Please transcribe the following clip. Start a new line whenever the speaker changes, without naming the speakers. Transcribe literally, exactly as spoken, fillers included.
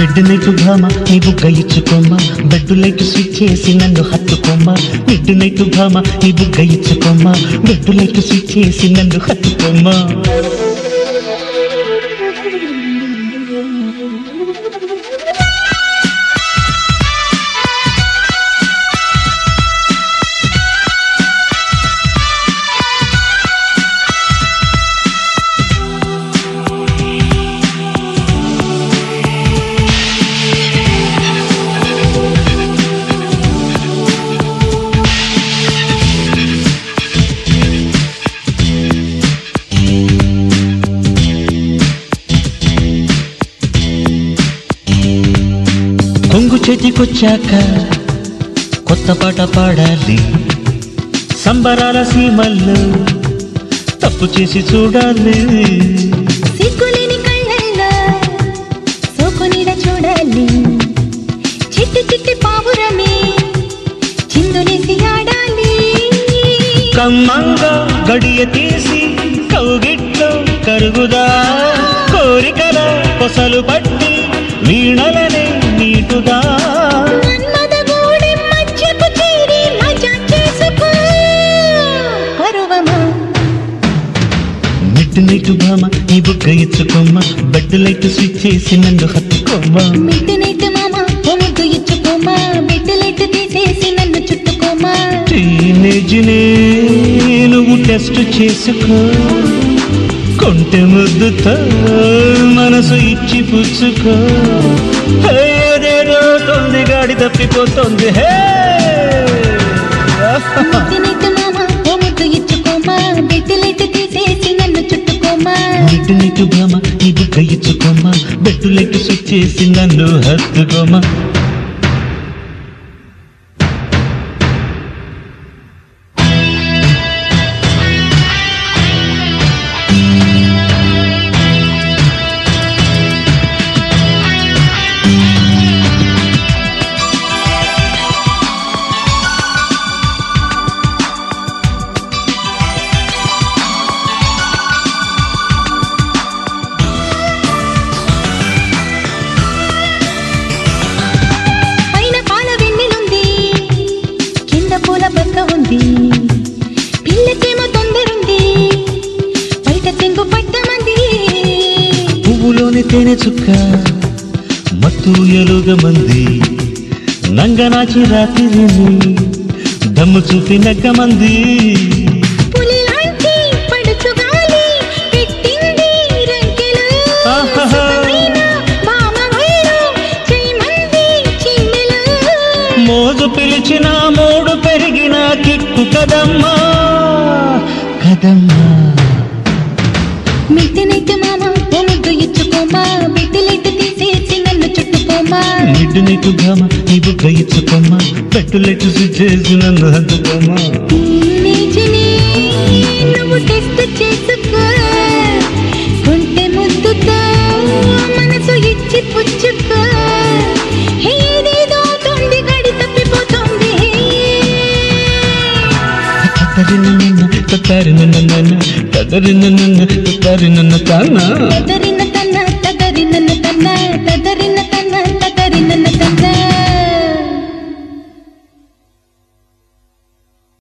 Mid night భామ నీ బుగ్గ ఇచ్చుకోమ్మా, బెడ్ లైట్ స్విచ్ చేసి నన్ను హత్తుకోమ్మా. మిడ్ నైట్ భామ నీ బుగ్గ ఇచ్చుకోమ్మా, బెడ్ లైట్ స్విచ్ చేసి నన్ను హత్తుకోమ్మా. కొంగు చేతికొచ్చాక కొత్త పాట పాడాలి, సంబరాల సీమల్లో తప్పు చేసి చూడాలి.
సిగ్గులేని కళ్ళల్లో సోకునీడ చూడాలి, చిట్టి చిట్టి పావురమే చిందులేసి ఆడాలి.
కమ్మంగా గడియ తీసి కౌగిట్లో కరుగుదా, కోరికల కొసలు పట్టి వీణలనే నీటుగా. మిడ్ నైట్ భామ నీ బుగ్గ ఇచ్చుకోమ్మా, బెడ్ లైట్ స్విచ్ చేసి నన్ను హత్తుకోమ్మా.
మిడ్ నైట్ మామ ఓ ముద్దు ఇచ్చుకోమ్మా, బెడ్ లైట్ తీసేసి నన్ను చుట్టుకోమ్మా.
టీనేజ్ నే నువ్వు టెస్ట్ చేసుకో, కొంటె ముద్దుతో మనసు ఇచ్చి పుచ్చుకో. ఏదేదో తొంది గాడి తప్పిపోతుంది. హే
మిడ్ నైట్ మామ ఓ ముద్దు ఇచ్చుకోమ్మా, బెడ్ లైట్ తీసేసి నన్ను చుట్టుకోమ్మా.
మిడ్ నైట్ భామ నీ బుగ్గ ఇచ్చుకోమ్మా, బెడ్ లైట్ స్విచ్ చేసి నన్ను హత్తుకోమ్మా.
పిల్లకేమో తొందరుంది, బయట తెంగు పట్టమంది.
పువ్వులోని తేనె చుక్క మత్తు ఎలుగ మంది, నంగనాచి రాత్రిని దమ్ము చూపి నగ్గమంది.
పులిలాంటి పడుచు గాలి పెట్టింది రంకెలు,
మోజు పిలిచిన మూడు పెరిగిన కిక్కు కదమ్మా కదమ్మా.
మిడ్ నైట్ మామ ఓ ముద్దు ఇచ్చుకోమ్మా, బెడ్ లైట్ తీసేసి నన్ను చుట్టుకోమ్మా.
మిడ్ నైట్ భామ నీ బుగ్గ ఇచ్చుకోమ్మా, బెడ్ లైట్ స్విచ్ చేసి నన్ను హత్తుకోమ్మా.
టీనేజ్ని నువ్వు టెస్ట్ చేసుకో, కొంటె ముద్దుతో మనసు ఇచ్చి పుచ్చుకో.
తదరి నన్న తదరి నన్న తదరి నన్న తన్న
తదరి నన్న తదరి నన్న తన్న తదరి